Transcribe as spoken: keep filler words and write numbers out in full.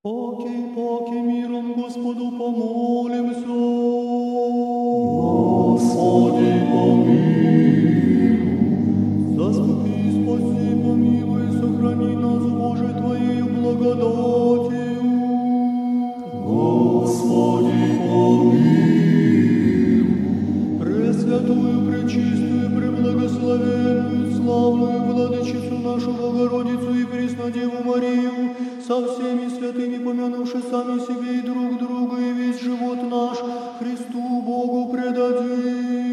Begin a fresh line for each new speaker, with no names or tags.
Паки, паки, миром Господу помолимся. Господи, помилуй. Заступи, спаси, помилуй, сохрани нас, Боже, Твоею благодатью. Господи, помилуй. Пресвятую, пречистую, преблагословенную, славную Владычицу нашу Богородицу и Преснодеву Марию, со всеми святыми, помянувши сами себе и друг друга, и весь живот наш Христу Богу предадим.